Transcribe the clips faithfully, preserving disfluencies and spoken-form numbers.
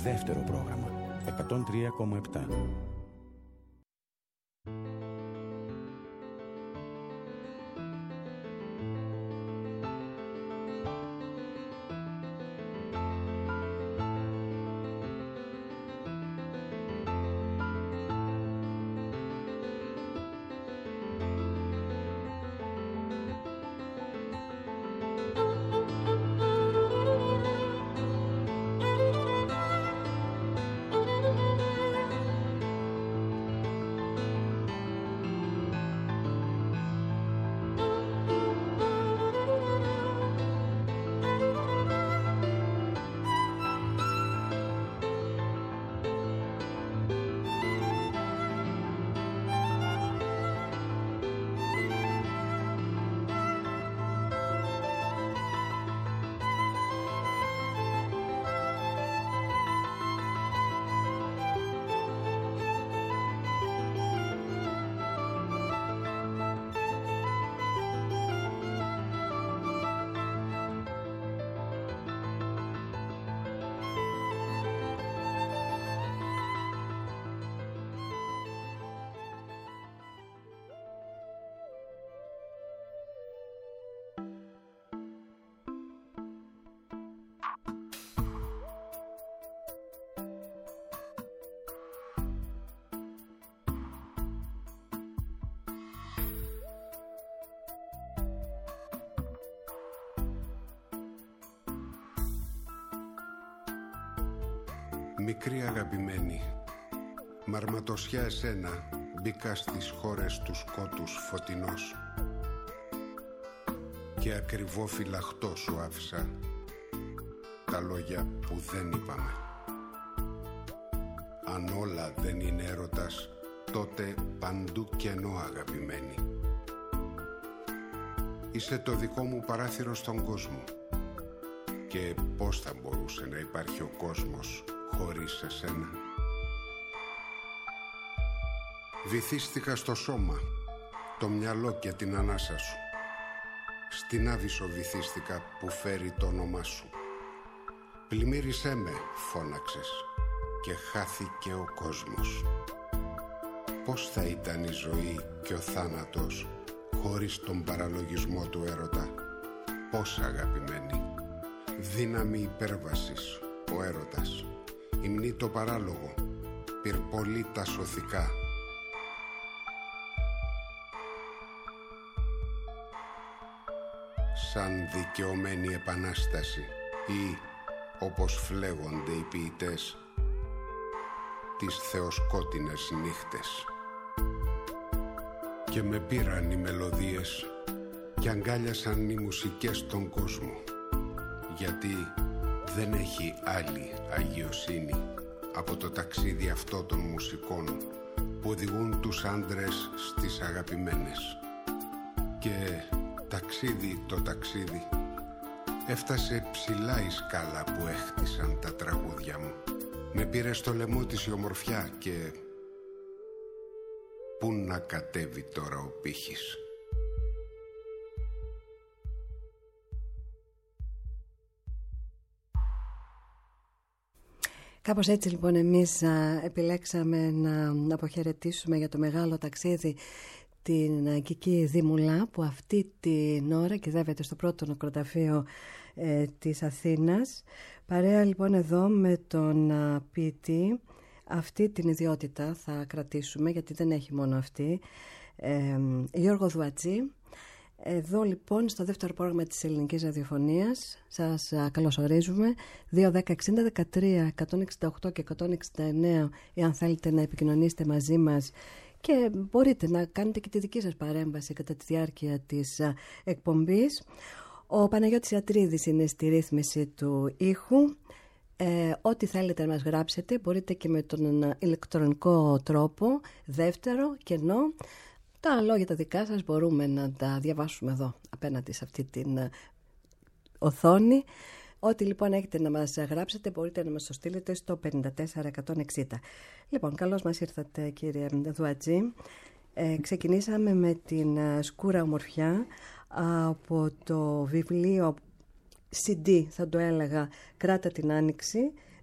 δεύτερο πρόγραμμα εκατόν τρία κόμμα επτά. Μικρή αγαπημένη, μαρματωσιά εσένα, μπήκα στις χώρες του σκότους φωτεινός και ακριβό φυλαχτό σου άφησα τα λόγια που δεν είπαμε. Αν όλα δεν είναι έρωτας, τότε παντού κενό, αγαπημένη. Είσαι το δικό μου παράθυρο στον κόσμο και πώς θα μπορούσε να υπάρχει ο κόσμος χωρίς εσένα. Βυθίστηκα στο σώμα, το μυαλό και την ανάσα σου. Στην Άβυσσο βυθίστηκα που φέρει το όνομά σου. Πλημμύρισέ με, φώναξες, και χάθηκε ο κόσμος. Πώς θα ήταν η ζωή και ο θάνατος χωρίς τον παραλογισμό του έρωτα? Πώς, αγαπημένη, δύναμη υπέρβασης ο έρωτας, υμνεί το παράλογο, πυρπολεί τα σωθικά. Σαν δικαιωμένη επανάσταση ή, όπως φλέγονται οι ποιητές, τις θεοσκότεινες νύχτες. Και με πήραν οι μελωδίες και αγκάλιασαν οι μουσικές τον κόσμο, γιατί δεν έχει άλλη αγιοσύνη από το ταξίδι αυτό των μουσικών που οδηγούν τους άντρες στις αγαπημένες. Και ταξίδι το ταξίδι έφτασε ψηλά η σκάλα που έχτισαν τα τραγούδια μου. Με πήρε στο λαιμό της η ομορφιά και πού να κατέβει τώρα ο πύχης? Κάπως έτσι λοιπόν εμείς α, επιλέξαμε να, να αποχαιρετήσουμε για το μεγάλο ταξίδι την Κική Δήμουλα, που αυτή την ώρα κυδεύεται στο πρώτο νεκροταφείο ε, της Αθήνας. Παρέα λοιπόν εδώ με τον α, ποιητή. Αυτή την ιδιότητα θα κρατήσουμε, γιατί δεν έχει μόνο αυτή, ε, Γιώργο Δουατζή. Εδώ λοιπόν στο δεύτερο πρόγραμμα της ελληνικής ραδιοφωνίας σας α, καλωσορίζουμε. Δύο δέκα εξήντα δεκατρία εκατόν εξήντα οκτώ και εκατόν εξήντα εννέα, εάν θέλετε να επικοινωνήσετε μαζί μας, και μπορείτε να κάνετε και τη δική σας παρέμβαση κατά τη διάρκεια της α, εκπομπής. Ο Παναγιώτης Ιατρίδης είναι στη ρύθμιση του ήχου. Ε, ό,τι θέλετε να μας γράψετε μπορείτε και με τον ηλεκτρονικό τρόπο, δεύτερο κενό. Τα λόγια τα δικά σας μπορούμε να τα διαβάσουμε εδώ απέναντι σε αυτή την οθόνη. Ό,τι λοιπόν έχετε να μας γράψετε μπορείτε να μας το στείλετε στο πενήντα τέσσερα εκατόν εξήντα. Λοιπόν, καλώς μας ήρθατε κύριε Δουατζή. Ε, ξεκινήσαμε με την Σκούρα Ομορφιά από το βιβλίο σι ντι, θα το έλεγα, Κράτα την Άνοιξη,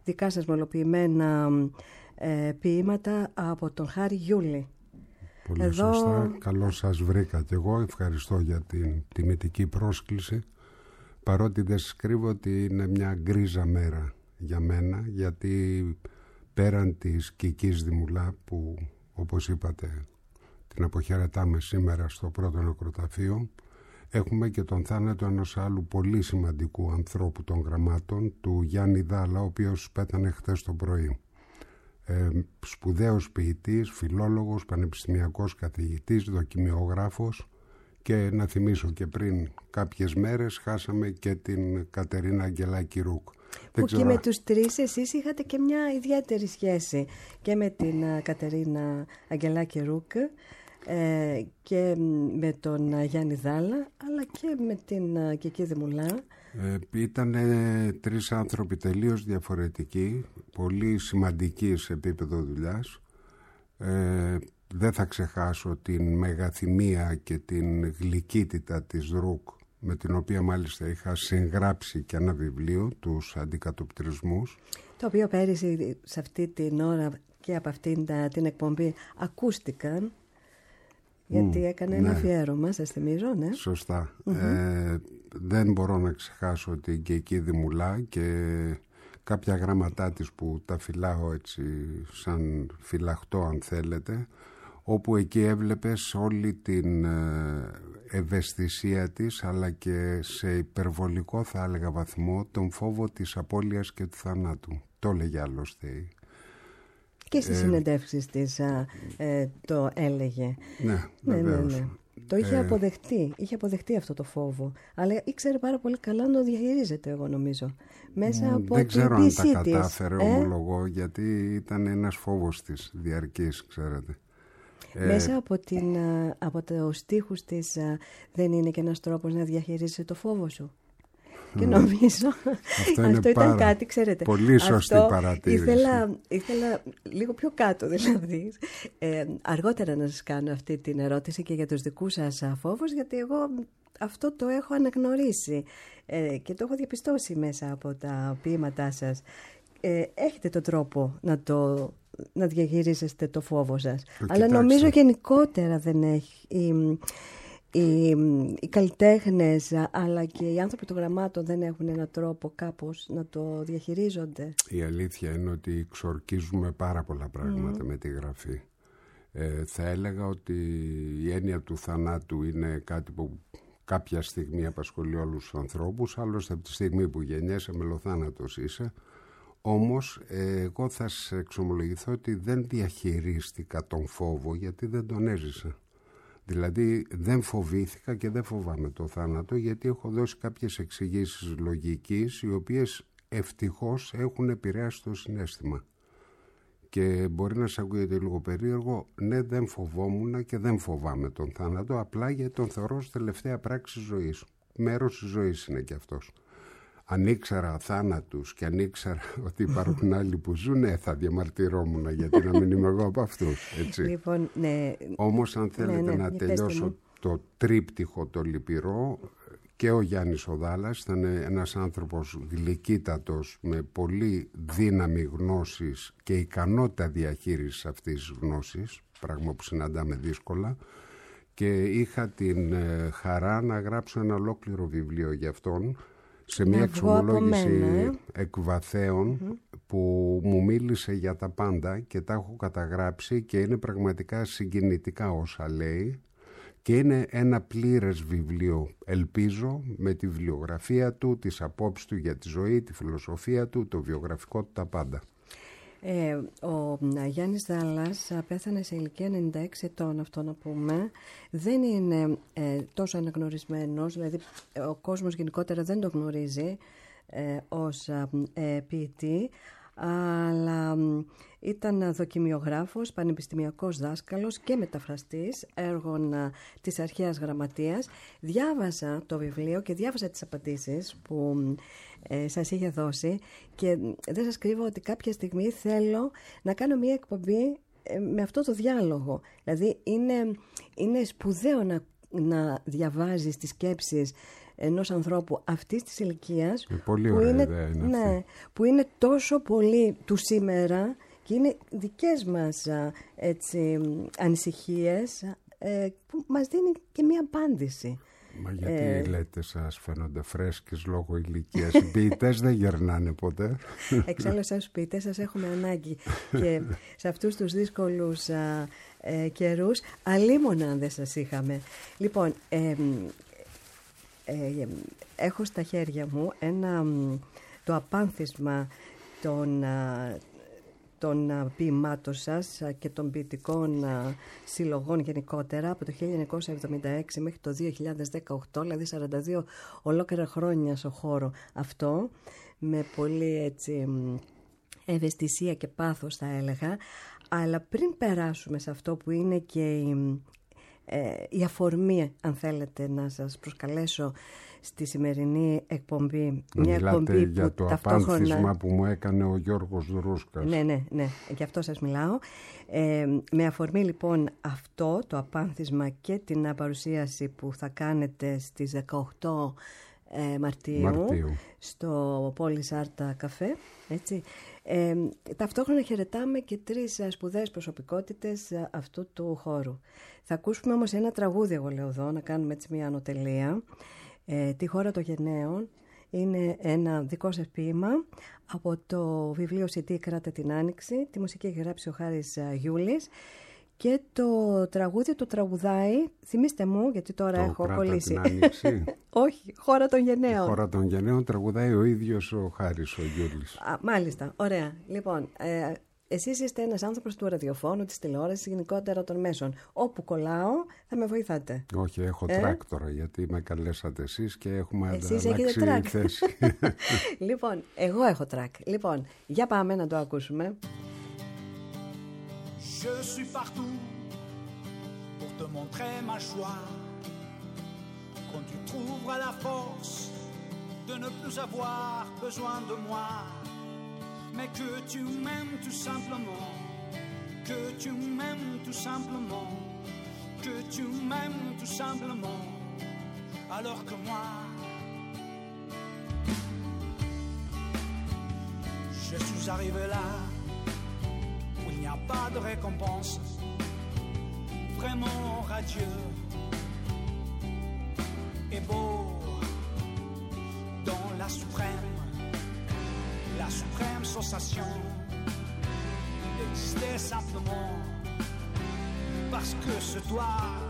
δικά σας μελοποιημένα ε, ποίηματα από τον Χάρη Γιούλη. Πολύ Εδώ... σωστά. Καλώς σας βρήκα και εγώ. Ευχαριστώ για την τιμητική πρόσκληση. Παρότι δεν σας κρύβω ότι είναι μια γκρίζα μέρα για μένα, γιατί πέραν της Κικής Δημουλά που, όπως είπατε, την αποχαιρετάμε σήμερα στο πρώτο νεκροταφείο, έχουμε και τον θάνατο ενός άλλου πολύ σημαντικού ανθρώπου των γραμμάτων, του Γιάννη Δάλα, ο οποίος πέθανε χθες το πρωί. Ε, σπουδαίος ποιητής, φιλόλογος, πανεπιστημιακός καθηγητής, δοκιμιογράφος, και να θυμίσω και πριν κάποιες μέρες χάσαμε και την Κατερίνα Αγγελάκη Ρούκ. Που και με τους τρεις εσείς είχατε και μια ιδιαίτερη σχέση, και με την Κατερίνα Αγγελάκη Ρούκ ε, και με τον Γιάννη Δάλα, αλλά και με την Κική Δημουλά. Ε, ήταν τρεις άνθρωποι τελείως διαφορετικοί, πολύ σημαντικοί σε επίπεδο δουλειάς. Ε, δεν θα ξεχάσω την μεγαθυμία και την γλυκύτητα της Ρούκ, με την οποία μάλιστα είχα συγγράψει και ένα βιβλίο, τους αντικατοπτρισμούς. Το οποίο πέρυσι σε αυτή την ώρα και από αυτήν την εκπομπή ακούστηκαν, γιατί mm, έκανε ναι. ένα αφιέρωμα, σας θυμίζω, ναι. Σωστά. Mm-hmm. Ε, δεν μπορώ να ξεχάσω την Κική Δημουλά και κάποια γράμματά της που τα φυλάω έτσι σαν φυλαχτό, αν θέλετε, όπου εκεί έβλεπες όλη την ευαισθησία της, αλλά και σε υπερβολικό, θα έλεγα, βαθμό, τον φόβο της απώλειας και του θανάτου. Το έλεγε άλλωστε. Και στις ε, συνεντεύξεις της α, ε, το έλεγε. Ναι, βεβαίως. Ναι, ναι, ναι. Το είχε ε, αποδεχτεί, είχε αποδεχτεί αυτό το φόβο, αλλά ήξερε πάρα πολύ καλά να το διαχειρίζεται, εγώ νομίζω. Μέσα από δεν ξέρω αν τα της, κατάφερε, ε? ομολογώ, γιατί ήταν ένας φόβος της διαρκής, ξέρετε. Μέσα από, την, από τους στίχους της δεν είναι και ένας τρόπος να διαχειρίζεσαι το φόβο σου. Mm. Και νομίζω αυτό, αυτό ήταν κάτι, ξέρετε. Πολύ σωστή αυτό παρατήρηση. Ήθελα, ήθελα λίγο πιο κάτω, δηλαδή, ε, αργότερα να σας κάνω αυτή την ερώτηση και για τους δικούς σας φόβους, γιατί εγώ αυτό το έχω αναγνωρίσει ε, και το έχω διαπιστώσει μέσα από τα ποίηματά σας. Ε, έχετε τον τρόπο να το... να διαχειρίζεστε το φόβο σας. Ε, Αλλά νομίζω γενικότερα δεν έχει οι, οι, οι καλλιτέχνες, αλλά και οι άνθρωποι των γραμμάτων δεν έχουν έναν τρόπο κάπως να το διαχειρίζονται. Η αλήθεια είναι ότι ξορκίζουμε πάρα πολλά πράγματα mm. με τη γραφή. Ε, θα έλεγα ότι η έννοια του θανάτου είναι κάτι που κάποια στιγμή απασχολεί όλους τους ανθρώπους, άλλωστε από τη στιγμή που γεννιέσαι μελοθάνατος είσαι. Όμως εγώ θα σας εξομολογηθώ ότι δεν διαχειρίστηκα τον φόβο, γιατί δεν τον έζησα. Δηλαδή δεν φοβήθηκα και δεν φοβάμαι το θάνατο, γιατί έχω δώσει κάποιες εξηγήσεις λογικής, οι οποίες ευτυχώς έχουν επηρεάσει το συναίσθημα. Και μπορεί να σας ακούγεται λίγο περίεργο, ναι, δεν φοβόμουν και δεν φοβάμαι τον θάνατο, απλά γιατί τον θεωρώ ως τελευταία πράξη ζωής. Μέρος της ζωής είναι και αυτός. Αν ήξερα θάνατους και αν ήξερα ότι υπάρχουν άλλοι που ζουν, ναι, θα διαμαρτυρόμουν, γιατί να μην είμαι εγώ από αυτούς. Έτσι. Λοιπόν, ναι. Όμως αν θέλετε ναι, ναι, να τελειώσω το τρίπτυχο το λυπηρό, και ο Γιάννης ο Δάλας ήταν ένας άνθρωπος γλυκύτατος, με πολύ δύναμη γνώσης και ικανότητα διαχείρισης αυτής της γνώσης, πράγμα που συναντάμε δύσκολα, και είχα την χαρά να γράψω ένα ολόκληρο βιβλίο για αυτόν, σε μια εξομολόγηση εκβαθέων mm-hmm. που μου μίλησε για τα πάντα και τα έχω καταγράψει και είναι πραγματικά συγκινητικά όσα λέει, και είναι ένα πλήρες βιβλίο, ελπίζω, με τη βιβλιογραφία του, τις απόψεις του για τη ζωή, τη φιλοσοφία του, το βιογραφικό του, τα πάντα. Ε, ο Γιάννης Δάλας πέθανε σε ηλικία ενενήντα έξι ετών, αυτό να πούμε. Δεν είναι ε, τόσο αναγνωρισμένος, δηλαδή ο κόσμος γενικότερα δεν το γνωρίζει ε, ως ε, ποιητή, αλλά ήταν δοκιμιογράφος, πανεπιστημιακός δάσκαλος και μεταφραστής έργων της αρχαίας γραμματείας. Διάβασα το βιβλίο και διάβασα τις απαντήσεις που ε, σας είχε δώσει, και δεν σας κρύβω ότι κάποια στιγμή θέλω να κάνω μια εκπομπή ε, με αυτό το διάλογο. Δηλαδή είναι, είναι σπουδαίο να, να διαβάζεις τις σκέψεις ενός ανθρώπου αυτής της ηλικίας, πολύ που, ωραία είναι, ιδέα είναι ναι, αυτή. που είναι τόσο πολύ του σήμερα και είναι δικές μας έτσι, ανησυχίες, ε, που μας δίνει και μία απάντηση. Μα γιατί ε... λέτε σας φαίνονται φρέσκες λόγω ηλικίας? Οι ποιητές δεν γερνάνε ποτέ. Εξάλλου εσάς ποιητές σας έχουμε ανάγκη και σε αυτούς τους δύσκολους α, ε, καιρούς αλίμονα αν δεν σας είχαμε. Λοιπόν, ε, ε, έχω στα χέρια μου ένα, το απάνθισμα των, α, των ποιημάτων σας και των ποιητικών συλλογών γενικότερα από το χίλια εννιακόσια εβδομήντα έξι μέχρι το δύο χιλιάδες δεκαοκτώ, δηλαδή σαράντα δύο ολόκληρα χρόνια στο χώρο αυτό, με πολύ έτσι ευαισθησία και πάθος θα έλεγα. Αλλά πριν περάσουμε σε αυτό που είναι και η, ε, η αφορμή, αν θέλετε, να σας προσκαλέσω στη σημερινή εκπομπή. Μια εκπομπή μιλάτε που για το ταυτόχρονα... απάνθισμα που μου έκανε ο Γιώργος Δρούσκας. Ναι, ναι, ναι, γι' αυτό σας μιλάω. Ε, με αφορμή λοιπόν αυτό το απάνθισμα και την παρουσίαση που θα κάνετε στις δεκαοκτώ ε, Μαρτίου, Μαρτίου στο Πόλης Άρτα Καφέ, έτσι. Ε, ταυτόχρονα χαιρετάμε και τρεις σπουδαίες προσωπικότητες αυτού του χώρου. Θα ακούσουμε όμως ένα τραγούδι, εγώ λέω εδώ, να κάνουμε έτσι μια ανωτελεία. Ε, τη χώρα των γενναίων. Είναι ένα δικό σας ποίημα από το βιβλίο «Σιτή κράτε την Άνοιξη». Τη μουσική έχει γράψει ο Χάρης Γιούλης και το τραγούδι το τραγουδάει, θυμίστε μου γιατί τώρα το έχω κολλήσει. Την Άνοιξη. Όχι, χώρα των γενναίων. Η χώρα των γενναίων τραγουδάει ο ίδιος ο Χάρης ο Γιούλης. Α, μάλιστα, ωραία. Λοιπόν, ε, εσείς είστε ένας άνθρωπος του ραδιοφώνου, της τηλεόρασης, γενικότερα των μέσων. Όπου κολλάω θα με βοηθάτε. Όχι, έχω ε? τρακ τώρα, γιατί με καλέσατε εσείς και έχουμε εσείς αλλάξει θέση. Λοιπόν, εγώ έχω τρακ. Λοιπόν, για πάμε να το ακούσουμε. Je suis partout pour te montrer ma joie. Quand tu trouveras la force de ne plus avoir besoin de moi, mais que tu m'aimes tout simplement, que tu m'aimes tout simplement, que tu m'aimes tout simplement, alors que moi, je suis arrivé là où il n'y a pas de récompense, vraiment radieux et beau dans la suprême, la suprême sensation d'exister simplement parce que ce toi,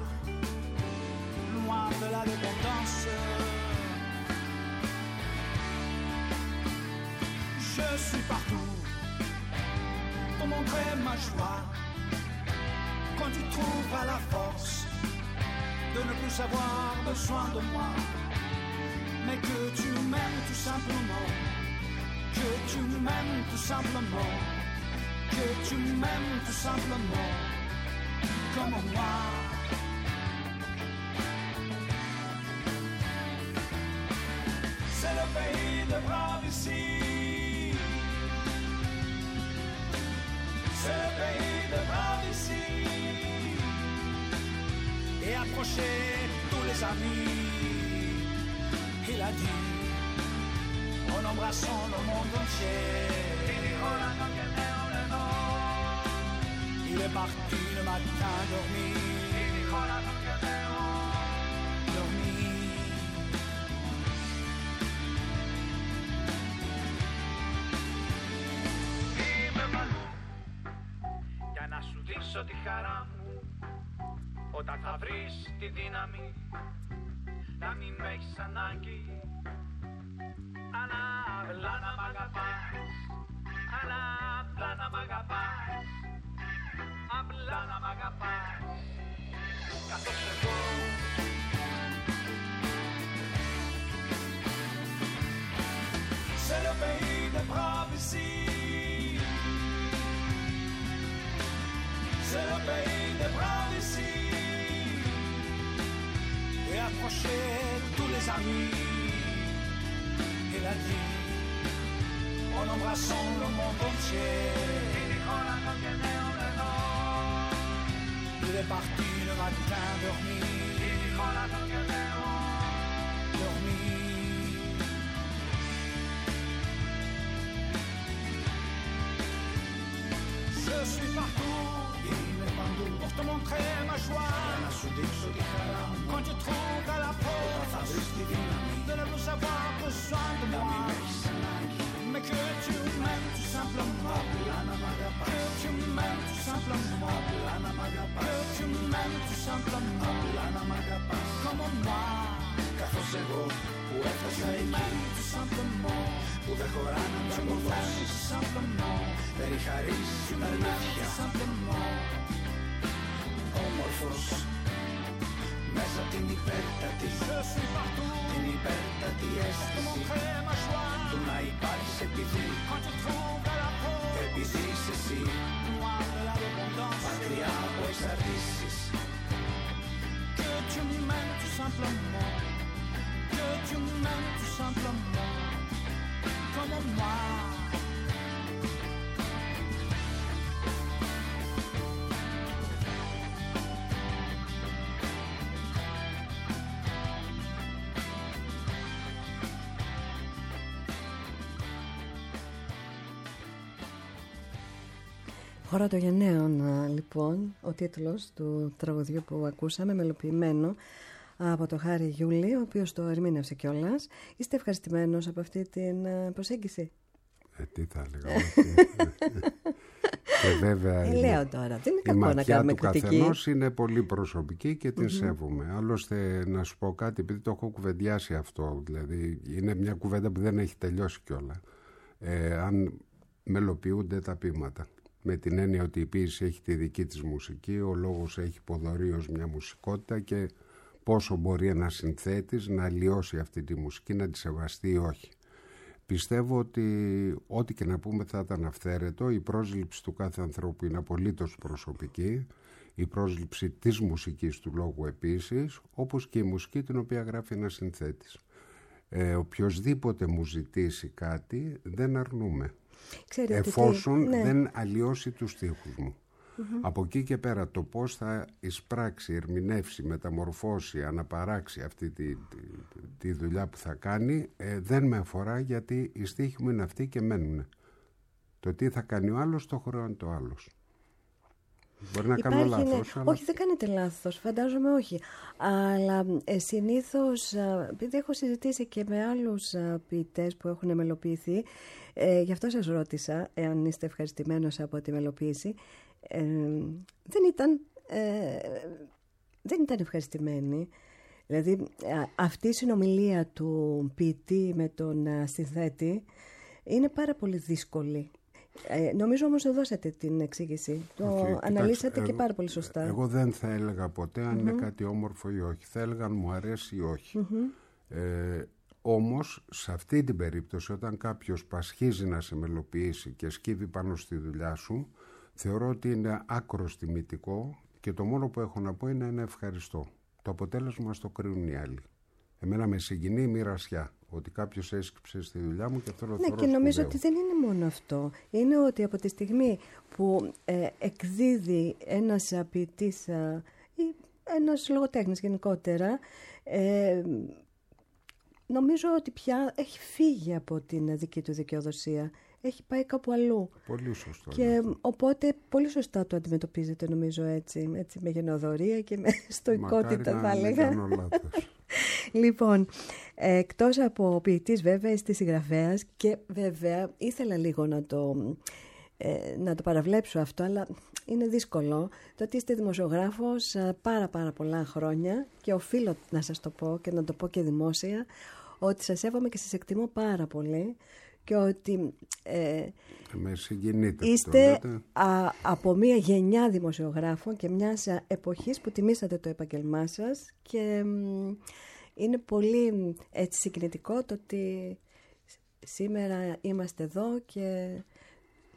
loin de la dépendance, je suis partout pour montrer ma joie. Quand tu trouveras la force de ne plus avoir besoin de moi, mais que tu m'aimes tout simplement, que tu m'aimes tout simplement, que tu m'aimes tout simplement, comme moi. C'est le pays des braves ici, c'est le pays des braves ici, et approcher tous les amis, il a dit, en embrassant le monde entier. Il est parti le matin dormir, dormir. Είμαι παντού για να σου δείξω τη χαρά μου, όταν θα βρεις τη δύναμη να μην με έχεις ανάγκη, αλλά απλά να μ' αγαπάς, αλλά απλά να μ' αγαπάς, απλά να μ' αγαπάς, καθώς εγώ c'est le pays des braves ici, c'est le pays des braves ici, et approcher tous les amis, il a dit, en embrassant le monde entier. Il est parti le matin dormir, dormir. te montrer ma joie. Για να σου δείξω τη χαρά μου. Quand tu trouves à la porte. Θα βρεις τη δύναμη. De ne plus avoir besoin de moi. Να μην έχεις ανάγκη. Mais que tu m'aimes tout simplement. Απλά να μ' αγαπάς. Que tu m'aimes tout simplement. Απλά να μ' αγαπάς. Que tu m'aimes tout simplement. Απλά να μ' αγαπάς. Comme moi. Καθώς εγώ που έφτασα εκεί. Tout simplement. Που δεν χωράνε να μου δώσεις. Περιχαρείς την αλήθεια. Όμορφος μέσα την υπέρτατη. Την υπέρτατη αίσθηση του να υπάρχεις επειδή. Επειδή είσαι εσύ. Μακριά από εξαρτήσεις. Que tu m'aimes tout simplement. Que tu m'aimes tout simplement. Comme moi. Χώρα των γενναίων, λοιπόν, ο τίτλος του τραγουδιού που ακούσαμε, μελοποιημένο από το Χάρη Γιούλη, ο οποίος το ερμήνευσε κιόλας. Είστε ευχαριστημένος από αυτή την προσέγγιση? Ε, τι θα έλεγα. Και βέβαια ε, λέω τώρα, δεν είναι κακό να κάνουμε κριτική. Η ματιά του καθενός είναι πολύ προσωπική και την mm-hmm. σέβομαι. Άλλωστε, να σου πω κάτι, επειδή το έχω κουβεντιάσει αυτό, δηλαδή είναι μια κουβέντα που δεν έχει τελειώσει κιόλα. Ε, αν μελοποιούνται τα ποίηματα. Με την έννοια ότι η ποίηση έχει τη δική της μουσική, ο λόγος έχει υποδορεί ως μια μουσικότητα και πόσο μπορεί ένας συνθέτης να αλλοιώσει αυτή τη μουσική, να τη σεβαστεί ή όχι. Πιστεύω ότι ό,τι και να πούμε θα ήταν αυθαίρετο, η πρόσληψη του κάθε ανθρώπου είναι απολύτως προσωπική, η πρόσληψη της μουσικής του λόγου επίσης, όπως και η μουσική την οποία γράφει ένας συνθέτης. Ε, οποιοσδήποτε μου ζητήσει κάτι δεν αρνούμε. Ξέρετε, εφόσον τι... ναι. δεν αλλοιώσει τους στίχους μου. Mm-hmm. Από εκεί και πέρα το πώς θα εισπράξει, ερμηνεύσει, μεταμορφώσει, αναπαράξει αυτή τη, τη, τη δουλειά που θα κάνει ε, δεν με αφορά, γιατί οι στίχοι μου είναι αυτοί και μένουν. Το τι θα κάνει ο άλλος το χρεώνει το άλλος. Μπορεί να Υπάρχει, κάνω λάθος. Ναι. Αλλά... Όχι, δεν κάνετε λάθος, φαντάζομαι όχι. Αλλά ε, συνήθως, επειδή έχω συζητήσει και με άλλους α, ποιητές που έχουν μελοποιηθεί, ε, γι' αυτό σας ρώτησα, εάν είστε ευχαριστημένος από τη μελοποίηση, ε, δεν ήταν, ε, δεν ήταν ευχαριστημένοι. Δηλαδή, α, αυτή η συνομιλία του ποιητή με τον α, συνθέτη είναι πάρα πολύ δύσκολη. Ε, νομίζω όμως δώσατε την εξήγηση. Το okay, αναλύσατε κοιτάξτε, και πάρα πολύ σωστά. Εγώ δεν θα έλεγα ποτέ αν mm-hmm. είναι κάτι όμορφο ή όχι. Θα έλεγα αν μου αρέσει ή όχι. Mm-hmm. Ε, όμως, σε αυτή την περίπτωση, όταν κάποιος πασχίζει να σε μελοποιήσει και σκύβει πάνω στη δουλειά σου, θεωρώ ότι είναι άκρος τιμητικό και το μόνο που έχω να πω είναι ένα ευχαριστώ. Το αποτέλεσμα στο κρίνουν οι άλλοι. Εμένα με συγκινεί η μοιρασιά. Ότι κάποιος έσκυψε στη δουλειά μου και αυτό το ναι, θεωρώ και νομίζω σπουδαίο. ότι δεν είναι μόνο αυτό. Είναι ότι από τη στιγμή που ε, εκδίδει ένας ποιητής ε, ή ένας λογοτέχνης γενικότερα, ε, νομίζω ότι πια έχει φύγει από την δική του δικαιοδοσία. Έχει πάει κάπου αλλού. Πολύ σωστό. Και είναι. Οπότε πολύ σωστά το αντιμετωπίζετε, νομίζω, έτσι, έτσι με γενναιοδωρία και με στοικότητα, θα έλεγα. Μακάρι να μην κάνω λάθος. Λοιπόν, εκτός από ποιητής βέβαια είστε συγγραφέας και βέβαια ήθελα λίγο να το, ε, να το παραβλέψω αυτό, αλλά είναι δύσκολο. Το ότι είστε δημοσιογράφος πάρα πάρα πολλά χρόνια και οφείλω να σας το πω και να το πω και δημόσια, ότι σας σέβομαι και σας εκτιμώ πάρα πολύ και ότι ε, με συγκινείτε είστε α, από μια γενιά δημοσιογράφων και μιας εποχής που τιμήσατε το επαγγελμά σας και είναι πολύ έτσι συγκινητικό το ότι σήμερα είμαστε εδώ και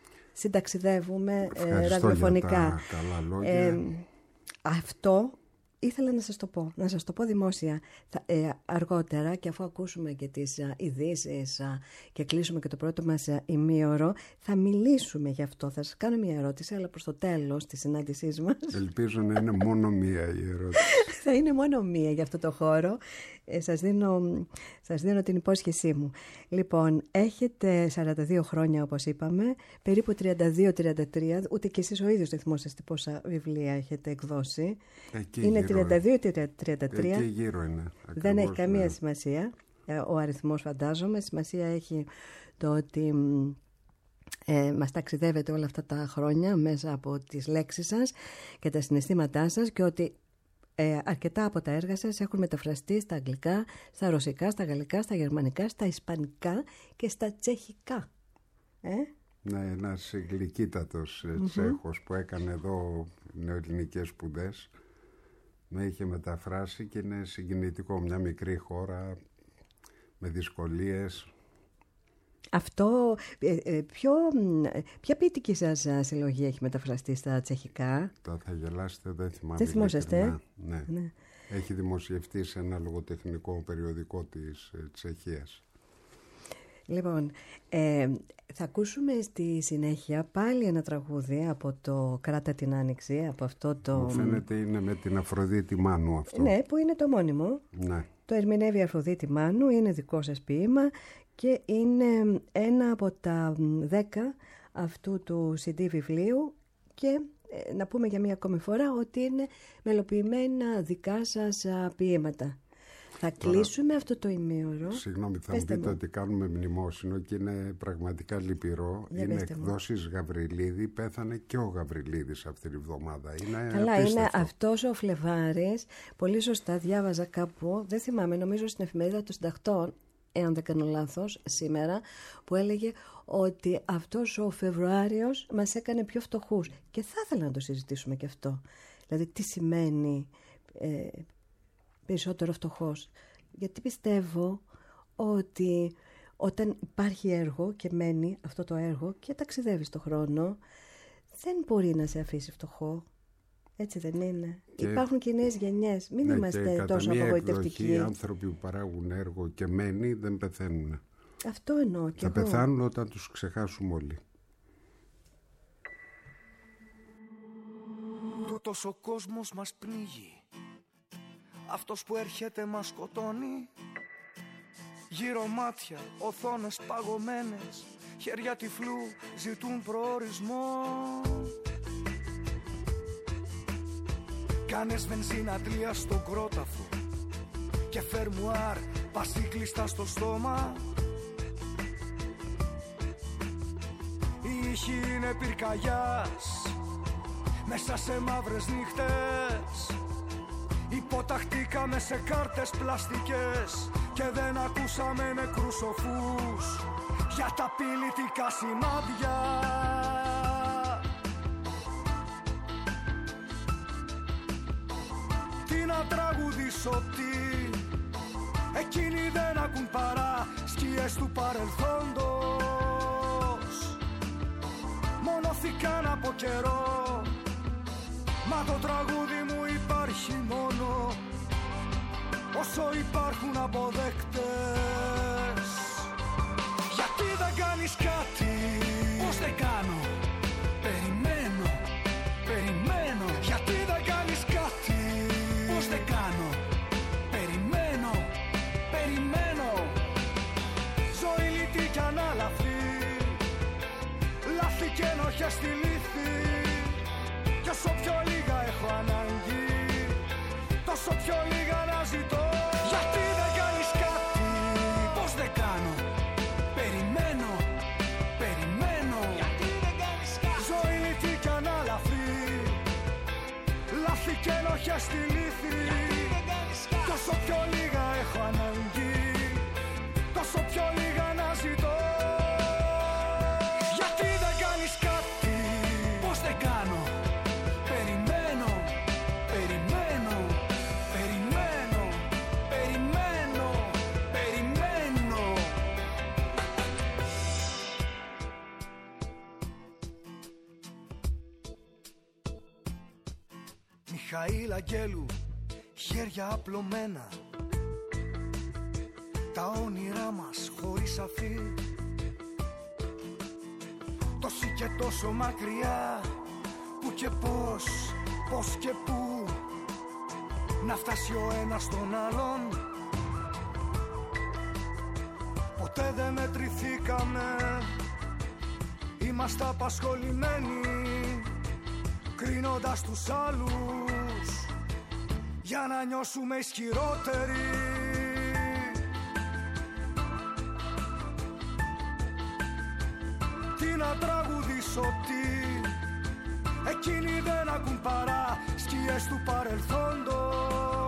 συνταξιδεύουμε ε, ραδιοφωνικά. Για τα καλά λόγια. Ε, αυτό ήθελα να σας το πω, να σας το πω δημόσια θα, ε, αργότερα, και αφού ακούσουμε και τις α, ειδήσεις α, και κλείσουμε και το πρώτο μας α, ημίωρο, θα μιλήσουμε γι' αυτό. Θα σας κάνω μια ερώτηση, αλλά προς το τέλος της συνάντησής μας. Ελπίζω να είναι μόνο μία η ερώτηση. Θα είναι μόνο μία για αυτό το χώρο. Ε, σας, δίνω, σας δίνω την υπόσχεσή μου. Λοιπόν, έχετε σαράντα δύο χρόνια, όπως είπαμε, περίπου τριάντα δύο τριάντα τρία, ούτε και εσείς ο ίδιος δεν θυμόσαστε πόσα βιβλία έχετε εκδώσει. Εκεί είναι γύρω, τριάντα δύο τριάντα τρία. Εκεί γύρω είναι. Δεν Ακριβώς, έχει καμία ναι. σημασία ο αριθμός, φαντάζομαι. Σημασία έχει το ότι ε, μας ταξιδεύετε όλα αυτά τα χρόνια μέσα από τις λέξεις σας και τα συναισθήματά σας, και ότι Ε, αρκετά από τα έργα σας έχουν μεταφραστεί στα αγγλικά, στα ρωσικά, στα γαλλικά, στα γερμανικά, στα ισπανικά και στα τσεχικά. Ε? Ναι, ένας γλυκύτατος mm-hmm. Τσέχος που έκανε εδώ νεοελληνικές σπουδές με είχε μεταφράσει, και είναι συγκινητικό. Μια μικρή χώρα με δυσκολίες. Αυτό, ε, ε, ποιο, ποια ποιητική σας συλλογή έχει μεταφραστεί στα τσεχικά? Τα θα γελάσετε, δεν θυμάμαι. Δεν θυμόσαστε? Ναι. ναι. Έχει δημοσιευτεί σε ένα λογοτεχνικό περιοδικό της ε, Τσεχίας. Λοιπόν, ε, θα ακούσουμε στη συνέχεια πάλι ένα τραγούδι από το «Κράτα την Άνοιξη», από αυτό το... Μου φαίνεται είναι με την Αφροδίτη Μάνου αυτό. Ναι, που είναι το μόνιμο. Ναι. Το ερμηνεύει η Αφροδίτη Μάνου, είναι δικό σας ποίημα και είναι ένα από τα δέκα αυτού του σι ντι βιβλίου, και ε, να πούμε για μία ακόμη φορά ότι είναι μελοποιημένα δικά σας α, ποίηματα. Θα Τώρα, κλείσουμε αυτό το ημίωρο. Συγγνώμη, θα μου πείτε ότι κάνουμε μνημόσυνο και είναι πραγματικά λυπηρό. Για είναι εκδόσεις Γαβριλίδη. Πέθανε και ο Γαβριλίδης αυτή τη βδομάδα. Είναι Καλά, απίστευτο. Είναι αυτός ο Φλεβάρης. Πολύ σωστά διάβαζα κάπου, δεν θυμάμαι, νομίζω στην εφημερίδα των συντακτών, εάν δεν κάνω λάθος, σήμερα, που έλεγε ότι αυτός ο Φεβρουάριος μας έκανε πιο φτωχούς. Και θα ήθελα να το συζητήσουμε και αυτό. Δηλαδή, τι σημαίνει ε, περισσότερο φτωχός. Γιατί πιστεύω ότι όταν υπάρχει έργο και μένει αυτό το έργο και ταξιδεύει στον χρόνο, δεν μπορεί να σε αφήσει φτωχό. Έτσι δεν είναι? Και υπάρχουν και νέες γενιές. Μην ναι, είμαστε τόσο απογοητευτικοί. Οι άνθρωποι που παράγουν έργο και μένει δεν πεθαίνουν. Αυτό εννοώ και Θα εγώ. πεθάνουν όταν τους ξεχάσουμε όλοι. Τούτος ο κόσμος μας πνίγει. Αυτός που έρχεται μας σκοτώνει. Γύρω μάτια, οθόνες παγωμένες, χέρια τυφλού ζητούν προορισμό. Κάνες βενζίνα τρία στον κρόταφο και φερμουάρ πασίκλειστα στο στόμα. Η ήχη είναι πυρκαγιάς μέσα σε μαύρες νύχτες. Υποταχτήκαμε σε κάρτες πλαστικές και δεν ακούσαμε νεκρούς σοφούς για τα απειλητικά σημάδια. Τι να τραγουδήσω, τι εκείνοι δεν ακούν παρά σκιές του παρελθόντος. Μονοθήκαν από καιρό, μα το τραγούδι μου υπάρχει μόνο όσο υπάρχουν αποδέκτες. Γιατί δεν κάνεις κάτι? Πώς δεν κάνω? Περιμένω, περιμένω. Γιατί δεν κάνεις κάτι? Πώς δεν κάνω? Περιμένω, περιμένω. Ζωή λύτη κι ανάλαφη, λάθη και ενοχές στη λύθη. Κι όσο πιο λίγα έχω ανάγκη, τόσο πιο λίγα να ζητώ. Γιατί δεν κάνεις κάτι? Πώς δεν κάνω? Περιμένω, περιμένω. Γιατί δεν κάνεις κάτι? Ζωή λύτη κι ανάλαφη, λάθη και ενοχές στη λύθη. Γιατί δεν κάνεις κάτι? Τόσο πιο λίγα έχω ανάγκη, τόσο πιο λίγα να ζητώ. Γιατί δεν κάνεις κάτι? Πώς δεν κάνω? Περιμένω, περιμένω, περιμένω, περιμένω, περιμένω. Μιχαήλ Αγγέλου, χέρια απλωμένα, τα όνειρά μας χωρίς αφή. Τόσοι και τόσο μακριά, που και πώς, πώς και πού, να φτάσει ο ένας στον άλλον. Ποτέ δεν μετρηθήκαμε, είμαστε απασχολημένοι, κρίνοντας τους άλλους για να νιώσουμε ισχυρότεροι. Τι να τραγουδήσω, τι, εκείνοι δεν ακούν παρά σκιές του παρελθόντος.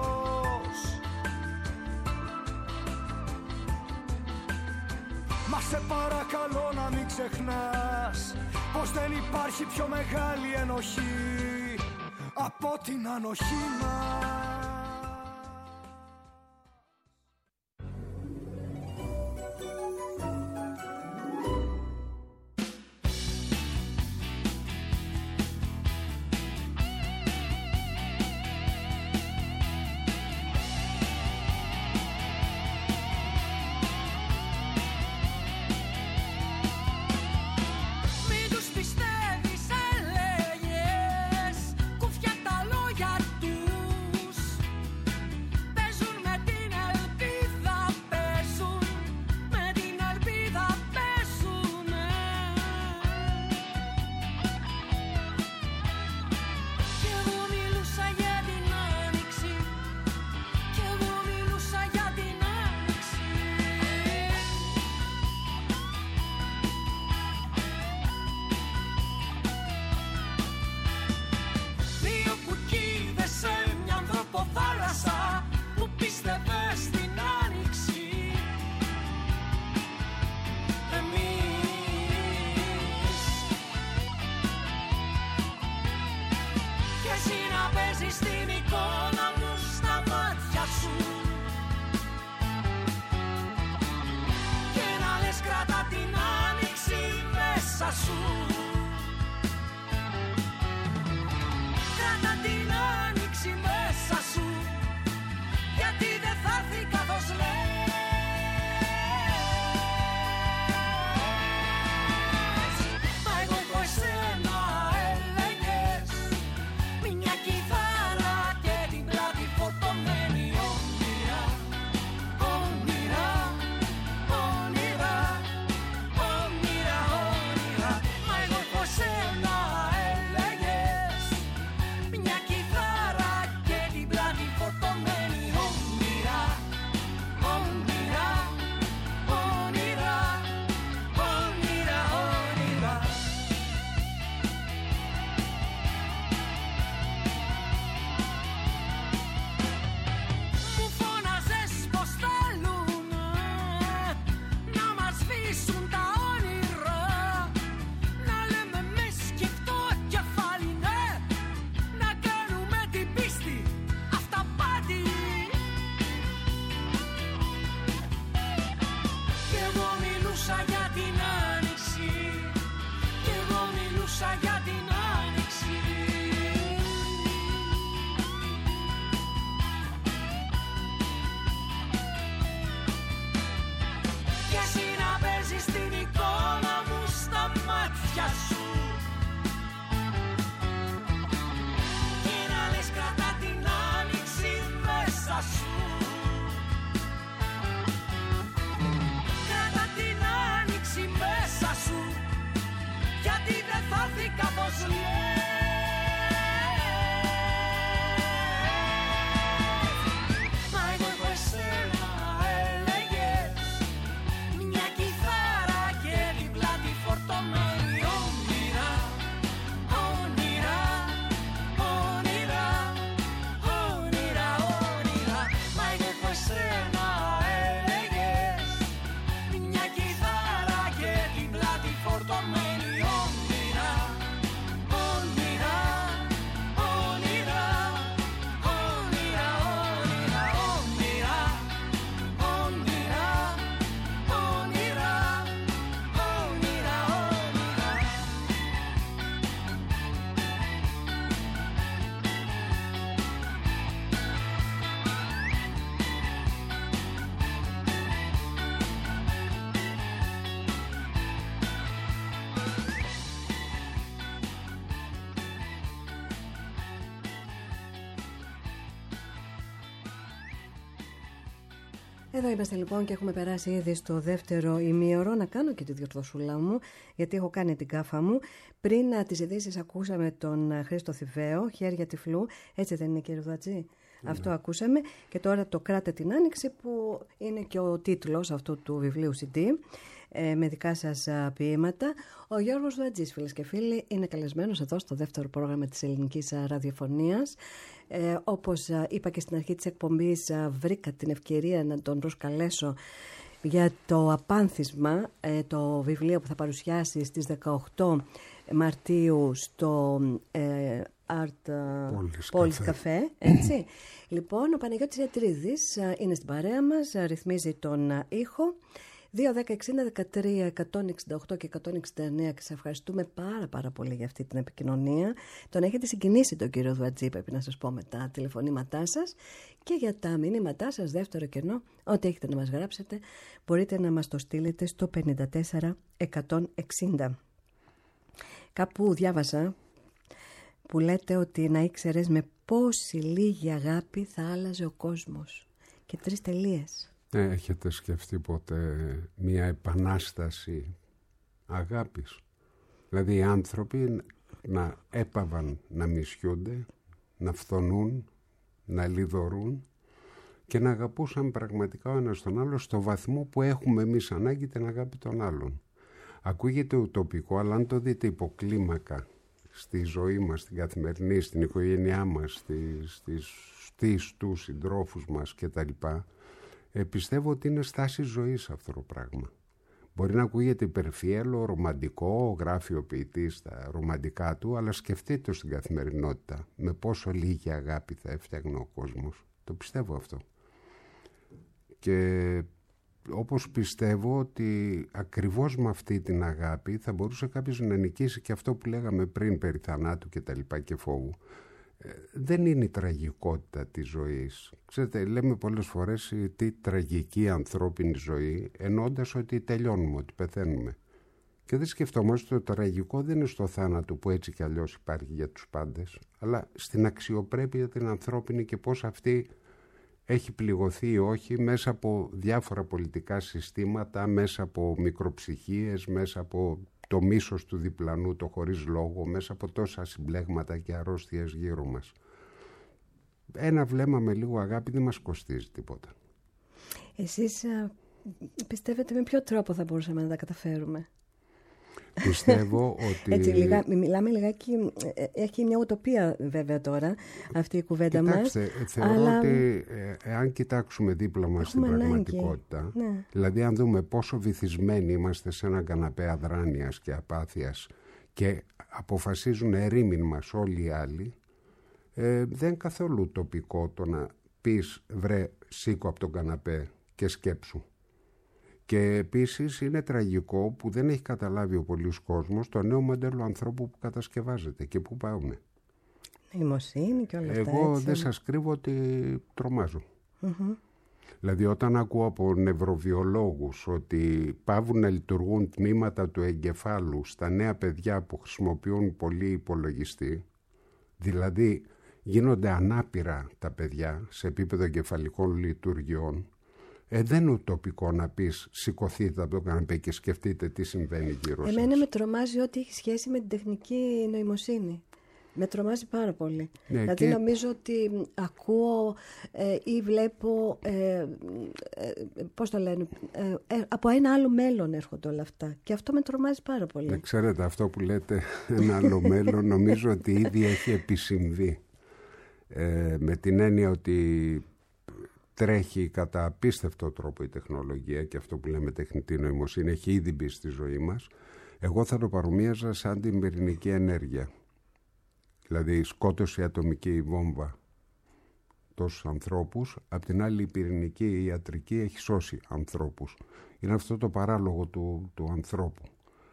Μα σε παρακαλώ να μην ξεχνάς πως δεν υπάρχει πιο μεγάλη ενοχή από την ανοχή μας. Πιστεύεις, έλεγες, κουφιά τα λόγια τους. Εδώ είμαστε λοιπόν και έχουμε περάσει ήδη στο δεύτερο ημίωρο. Να κάνω και τη διορθωσούλα μου, γιατί έχω κάνει την κάφα μου. Πριν τις ειδήσεις ακούσαμε τον Χρήστο Θηβαίο, Χέρια τυφλού. Έτσι δεν είναι, κύριε Δουατζή? Mm. Αυτό ακούσαμε. Και τώρα το Κράτε την Άνοιξη, που είναι και ο τίτλος αυτού του βιβλίου σι ντι, με δικά σας ποίηματα. Ο Γιώργος Δουατζής, φίλες και φίλοι, είναι καλεσμένος εδώ στο δεύτερο πρόγραμμα της ελληνικής ραδιοφωνίας. Ε, όπως είπα και στην αρχή της εκπομπής, βρήκα την ευκαιρία να τον προσκαλέσω για το απάνθισμα, ε, το βιβλίο που θα παρουσιάσει στις δεκαοκτώ Μαρτίου στο ε, Art Πόλης Καφέ. Έτσι. Λοιπόν, ο Παναγιώτης Ιατρίδης είναι στην παρέα μας, ρυθμίζει τον ήχο. δύο δέκα εξήντα δεκατρία εκατόν εξήντα οκτώ και εκατόν εξήντα εννέα, και σας ευχαριστούμε πάρα πάρα πολύ για αυτή την επικοινωνία. Τον έχετε συγκινήσει τον κύριο Δουατζή, πρέπει να σας πω, με τα τηλεφωνήματά σας και για τα μηνύματά σας, δεύτερο κενό. Ό,τι έχετε να μας γράψετε μπορείτε να μας το στείλετε στο πενήντα τέσσερα εκατόν εξήντα. Κάπου διάβασα που λέτε ότι να ήξερες με πόση λίγη αγάπη θα άλλαζε ο κόσμος. Και τρεις τελείες. Έχετε σκεφτεί ποτέ μια επανάσταση αγάπης? Δηλαδή οι άνθρωποι να έπαβαν να μισιούνται, να φθονούν, να λιδωρούν και να αγαπούσαν πραγματικά ο ένας τον άλλο στο βαθμό που έχουμε εμείς ανάγκη την αγάπη των άλλων. Ακούγεται ουτοπικό, αλλά αν το δείτε υποκλίμακα στη ζωή μας, στην καθημερινή, στην οικογένειά μας, στις, στις, στις τους συντρόφους μας κτλ., Ε, πιστεύω ότι είναι στάση ζωής αυτό το πράγμα. Μπορεί να ακούγεται υπερφιέλο, ρομαντικό, γράφει ο ποιητής τα ρομαντικά του, αλλά σκεφτείτε το στην καθημερινότητα. Με πόσο λίγη αγάπη θα έφτιαχνε ο κόσμος. Το πιστεύω αυτό. Και όπως πιστεύω ότι ακριβώς με αυτή την αγάπη θα μπορούσε κάποιος να νικήσει και αυτό που λέγαμε πριν περί θανάτου και τα λοιπά και φόβου. Δεν είναι η τραγικότητα της ζωής. Ξέρετε, λέμε πολλές φορές τι τραγική ανθρώπινη ζωή, εννοώντας ότι τελειώνουμε, ότι πεθαίνουμε. Και δεν σκεφτόμαστε ότι το τραγικό δεν είναι στο θάνατο που έτσι κι αλλιώς υπάρχει για τους πάντες, αλλά στην αξιοπρέπεια την ανθρώπινη και πώς αυτή έχει πληγωθεί ή όχι μέσα από διάφορα πολιτικά συστήματα, μέσα από μικροψυχίες, μέσα από το μίσος του διπλανού, το χωρίς λόγο, μέσα από τόσα συμπλέγματα και αρρώστιες γύρω μας. Ένα βλέμμα με λίγο αγάπη δεν μας κοστίζει τίποτα. Εσείς α, πιστεύετε με ποιο τρόπο θα μπορούσαμε να τα καταφέρουμε? Πιστεύω ότι... Έτσι, λιγά, μιλάμε λιγάκι, έχει μια ουτοπία βέβαια τώρα αυτή η κουβέντα. Κοιτάξτε, μας. Κοιτάξτε, θεωρώ αλλά... ότι ε, εάν κοιτάξουμε δίπλα μας στην πραγματικότητα, ναι. Δηλαδή αν δούμε πόσο βυθισμένοι είμαστε σε έναν καναπέ αδράνειας και απάθειας και αποφασίζουν ερήμην μας όλοι οι άλλοι, ε, δεν είναι καθόλου τοπικό το να πεις βρε σήκω από τον καναπέ και σκέψου. Και επίσης είναι τραγικό που δεν έχει καταλάβει ο πολύς κόσμος το νέο μοντέλο ανθρώπου που κατασκευάζεται και που πάμε. Νοημοσύνη και όλα αυτά. Εγώ έτσι. δεν σας κρύβω ότι τρομάζω. Mm-hmm. Δηλαδή όταν ακούω από νευροβιολόγους ότι πάβουν να λειτουργούν τμήματα του εγκεφάλου στα νέα παιδιά που χρησιμοποιούν πολύ υπολογιστή, δηλαδή γίνονται ανάπηρα τα παιδιά σε επίπεδο εγκεφαλικών λειτουργιών, Ε, δεν είναι ουτοπικό να πεις σηκωθείτε από το καναπέ και σκεφτείτε τι συμβαίνει γύρω σας. Εμένα με τρομάζει ό,τι έχει σχέση με την τεχνική νοημοσύνη. Με τρομάζει πάρα πολύ. Ναι, δηλαδή και... νομίζω ότι ακούω ε, ή βλέπω, ε, ε, πώς το λένε, ε, ε, από ένα άλλο μέλλον έρχονται όλα αυτά. Και αυτό με τρομάζει πάρα πολύ. Ναι, ξέρετε, αυτό που λέτε ένα άλλο μέλλον νομίζω ότι ήδη έχει επισυμβεί. Ε, με την έννοια ότι τρέχει κατά απίστευτο τρόπο η τεχνολογία και αυτό που λέμε τεχνητή νοημοσύνη έχει ήδη μπει στη ζωή μας. Εγώ θα το παρομοίαζα σαν την πυρηνική ενέργεια. Δηλαδή σκότωσε η ατομική βόμβα τόσους ανθρώπους, απ' την άλλη η πυρηνική ιατρική έχει σώσει ανθρώπους. Είναι αυτό το παράλογο του, του ανθρώπου.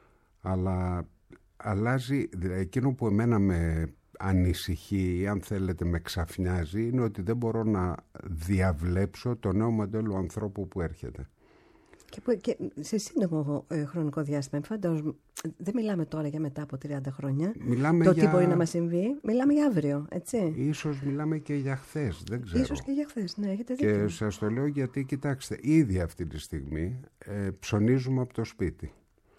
Αλλά αλλάζει, εκείνο που εμένα με ανησυχεί ή αν θέλετε με ξαφνιάζει είναι ότι δεν μπορώ να διαβλέψω το νέο μοντέλο ανθρώπου που έρχεται. Και, που, και σε σύντομο ε, χρονικό διάστημα, φαντάζομαι, δεν μιλάμε τώρα για μετά από τριάντα χρόνια. Μιλάμε το για... τι μπορεί να μας συμβεί, μιλάμε για αύριο, έτσι. Ίσως μιλάμε και για χθες, δεν ξέρω. Ίσως και για χθες, ναι, έχετε δίκιο. Και σας το λέω γιατί, κοιτάξτε, ήδη αυτή τη στιγμή ε, ψωνίζουμε από το σπίτι.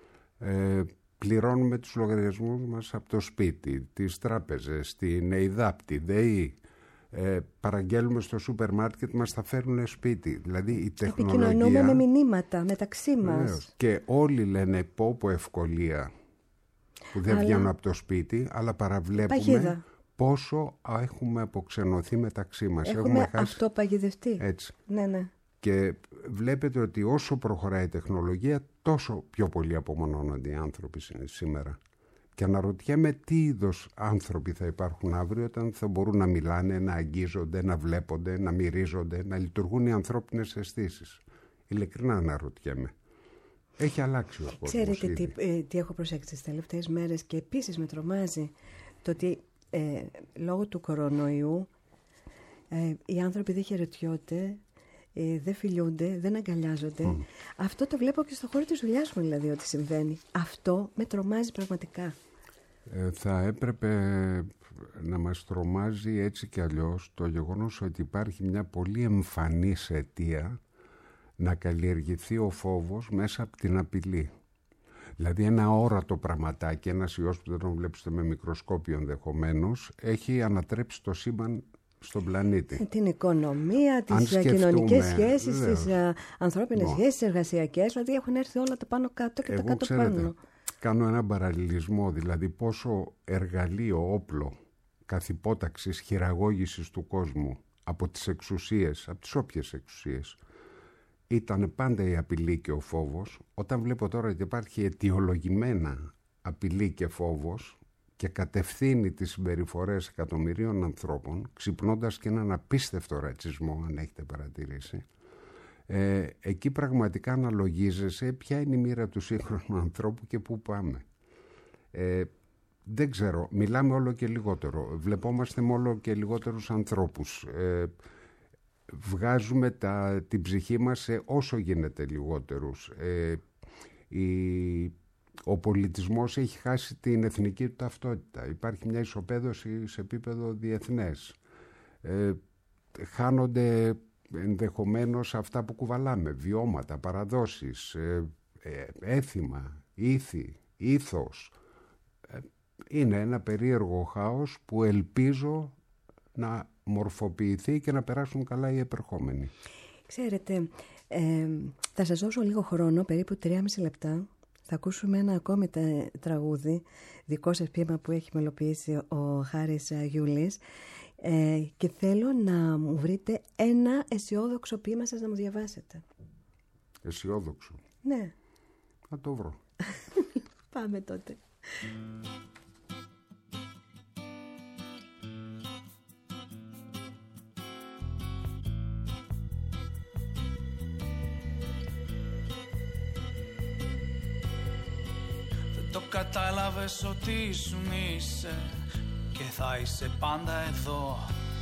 Ε, πληρώνουμε τους λογαριασμούς μας από το σπίτι, τις τράπεζες, την ΕΙΔΑΠ, τη ΔΕΗ. Ε, παραγγέλνουμε στο σούπερ μάρκετ, μας θα φέρουν σπίτι. Δηλαδή η τεχνολογία... Επικοινωνούμε με μηνύματα μεταξύ μας. Βεβαίως. Και όλοι λένε πω πω ευκολία που δεν αλλά... βγαίνουν από το σπίτι, αλλά παραβλέπουμε Παγίδα. Πόσο έχουμε αποξενωθεί μεταξύ μας. Έχουμε, έχουμε χάσει... αυτοπαγιδευτεί. Έτσι. Ναι, ναι. Και βλέπετε ότι όσο προχωράει η τεχνολογία, τόσο πιο πολύ απομονώνονται οι άνθρωποι σήμερα. Και αναρωτιέμαι τι είδος άνθρωποι θα υπάρχουν αύριο, όταν θα μπορούν να μιλάνε, να αγγίζονται, να βλέπονται, να μυρίζονται, να λειτουργούν οι ανθρώπινες αισθήσεις. Ειλικρινά αναρωτιέμαι. Έχει αλλάξει ο κόσμος. Ξέρετε τι, ε, τι έχω προσέξει τις τελευταίες μέρες και επίσης με τρομάζει το ότι ε, λόγω του κορονοϊού ε, οι άνθρωποι δεν χαιρετιώνται, ε, δεν φιλιούνται, δεν αγκαλιάζονται. Mm. Αυτό το βλέπω και στο χώρο της δουλειάς μου, δηλαδή, ότι συμβαίνει. Αυτό με τρομάζει πραγματικά. Ε, θα έπρεπε να μας τρομάζει έτσι κι αλλιώς το γεγονός ότι υπάρχει μια πολύ εμφανής αιτία να καλλιεργηθεί ο φόβος μέσα από την απειλή. Δηλαδή ένα όρατο πραγματάκι, ένας ιός που δεν τον βλέπετε με μικροσκόπιο ενδεχομένως, έχει ανατρέψει το σύμπαν στον πλανήτη. Την οικονομία, τις κοινωνικές σχέσεις, τις uh, ανθρώπινες no. σχέσεις, τις εργασιακές, δηλαδή έχουν έρθει όλα τα πάνω κάτω και Εγώ, τα κάτω ξέρετε, πάνω. Κάνω έναν παραλληλισμό, δηλαδή πόσο εργαλείο, όπλο καθυπόταξης, χειραγώγησης του κόσμου από τις εξουσίες, από τις όποιες εξουσίες, ήταν πάντα η απειλή και ο φόβος. Όταν βλέπω τώρα ότι υπάρχει αιτιολογημένα απειλή και φόβος και κατευθύνει τις συμπεριφορές εκατομμυρίων ανθρώπων, ξυπνώντας και έναν απίστευτο ρατσισμό, αν έχετε παρατηρήσει, ε, εκεί πραγματικά αναλογίζεσαι ποια είναι η μοίρα του σύγχρονου ανθρώπου και πού πάμε. Ε, δεν ξέρω, μιλάμε όλο και λιγότερο, βλεπόμαστε με όλο και λιγότερους ανθρώπους, ε, βγάζουμε τα, την ψυχή μας σε όσο γίνεται λιγότερους. Ε, η, ο πολιτισμός έχει χάσει την εθνική του ταυτότητα. Υπάρχει μια ισοπαίδωση σε επίπεδο διεθνές. Ε, χάνονται ενδεχομένως αυτά που κουβαλάμε, βιώματα, παραδόσεις, ε, ε, έθιμα, ήθη, ήθος. Ε, είναι ένα περίεργο χάος που ελπίζω να μορφοποιηθεί και να περάσουν καλά οι επερχόμενοι. Ξέρετε, ε, θα σας δώσω λίγο χρόνο, περίπου τρία και μισό λεπτά. Θα ακούσουμε ένα ακόμη τραγούδι, δικό σας ποίημα που έχει μελοποιήσει ο Χάρης Γιούλης, ε, και θέλω να μου βρείτε ένα αισιόδοξο ποίημα σας να μου διαβάσετε. Αισιόδοξο? Ναι. Θα το βρω. Πάμε τότε. Το κατάλαβες ότι ήσουν είσαι και θα είσαι πάντα εδώ.